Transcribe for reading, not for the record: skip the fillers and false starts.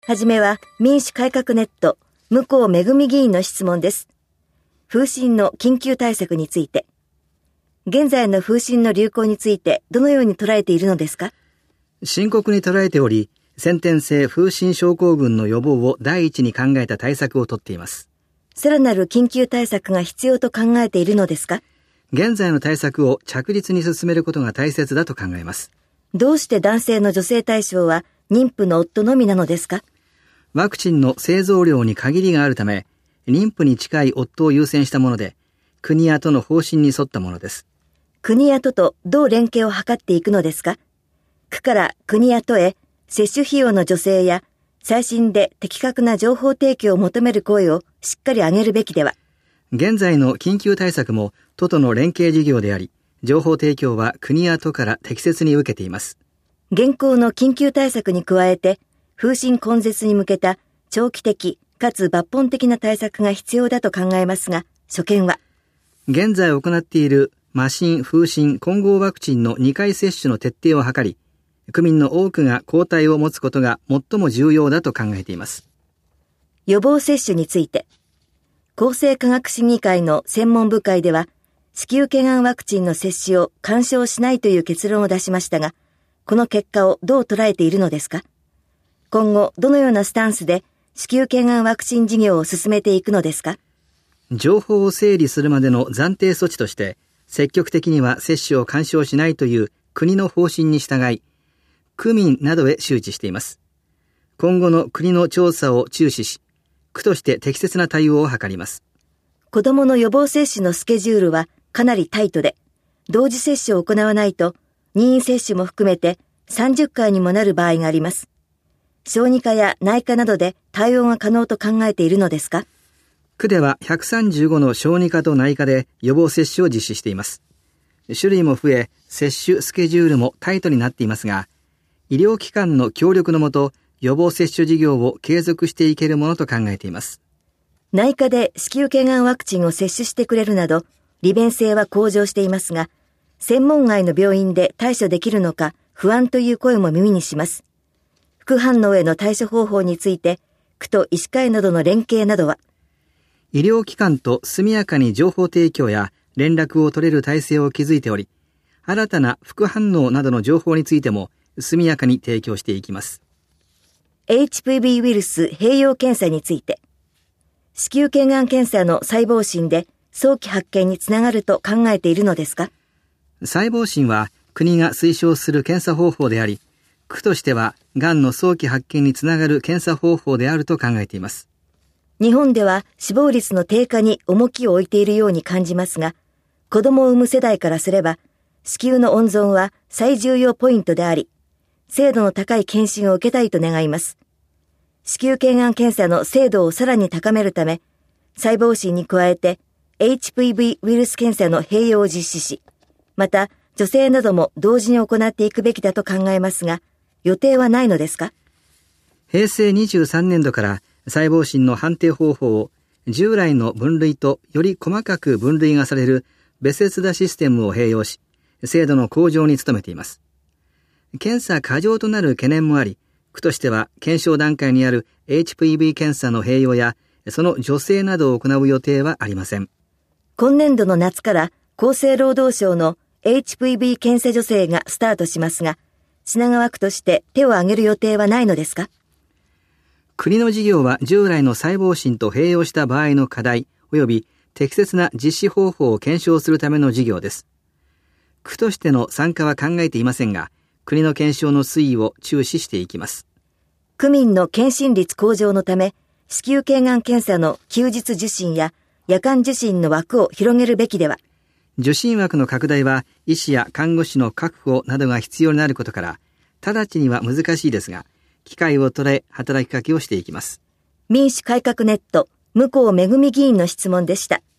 はじめは民主改革ネット向こうめぐみ議員の質問です。風疹の緊急対策について、現在の風疹の流行についてどのように捉えているのですか？ 深刻に捉えており、先天性風疹症候群の予防を第一に考えた対策をとっています。 さらなる緊急対策が必要と考えているのですか？ 現在の対策を着実に進めることが大切だと考えます。 どうして男性の女性対象は妊婦の夫のみなのですか？ ワクチンの製造量に限りがあるため、妊婦に近い夫を優先したもので、国や都の方針に沿ったものです。 国や都とどう連携を図っていくのですか？区から国や都へ接種費用の助成や最新で的確な情報提供を求める声をしっかり上げるべきでは。 現在の緊急対策も都との連携事業であり、情報提供は国や都から適切に受けています。 現行の緊急対策に加えて、風疹根絶に向けた長期的かつ抜本的な対策が必要だと考えますが、所見は？ 現在行っている麻疹、風疹混合ワクチンの2回接種の徹底を図り、区民の多くが抗体を持つことが最も重要だと考えています。 予防接種について、厚生科学審議会の専門部会では、子宮頸がんワクチンの接種を勧奨しないという結論を出しましたが、この結果をどう捉えているのですか？今後どのようなスタンスで子宮頸がんワクチン事業を進めていくのですか？ 情報を整理するまでの暫定措置として、積極的には接種を勧奨しないという国の方針に従い、区民などへ周知しています。今後の国の調査を注視し、区として適切な対応を図ります。 子どもの予防接種のスケジュールはかなりタイトで、同時接種を行わないと任意接種も含めて30回にもなる場合があります。小児科や内科などで対応が可能と考えているのですか？ 区では135の小児科と内科で予防接種を実施しています。種類も増え、接種スケジュールもタイトになっていますが、医療機関の協力のもと、予防接種事業を継続していけるものと考えています。 内科で子宮頸がんワクチンを接種してくれるなど、利便性は向上していますが、専門外の病院で対処できるのか不安という声も耳にします。副反応への対処方法について、区と医師会などの連携などは？ 医療機関と速やかに情報提供や連絡を取れる体制を築いており、新たな副反応などの情報についても速やかに提供していきます。 HPV ウイルス併用検査について、子宮頸がん検査の細胞診で早期発見につながると考えているのですか？ 細胞診は国が推奨する検査方法であり、区としてはがんの早期発見につながる検査方法であると考えています。 日本では死亡率の低下に重きを置いているように感じますが、子供を産む世代からすれば、子宮の温存は最重要ポイントであり、精度の高い検診を受けたいと願います。子宮頸がん検査の精度をさらに高めるため、細胞診に加えて HPV ウイルス検査の併用を実施し、また女性なども同時に行っていくべきだと考えますが、予定はないのですか？ 平成23年度から細胞診の判定方法を従来の分類とより細かく分類がされるベセスダシステムを併用し、精度の向上に努めています。検査過剰となる懸念もあり、区としては検証段階にある HPV 検査の併用やその助成などを行う予定はありません。 今年度の夏から厚生労働省の HPV 検査助成がスタートしますが、品川区として手を挙げる予定はないのですか？ 国の事業は従来の細胞診と併用した場合の課題及び適切な実施方法を検証するための事業です。区としての参加は考えていませんが、国の検証の推移を注視していきます。 区民の検診率向上のため、子宮頸がん検査の休日受診や夜間受診の枠を広げるべきでは？ 受診枠の拡大は医師や看護師の確保などが必要になることから、直ちには難しいですが、機会を捉え働きかけをしていきます。 民主改革ネット向こうめぐみ議員の質問でした。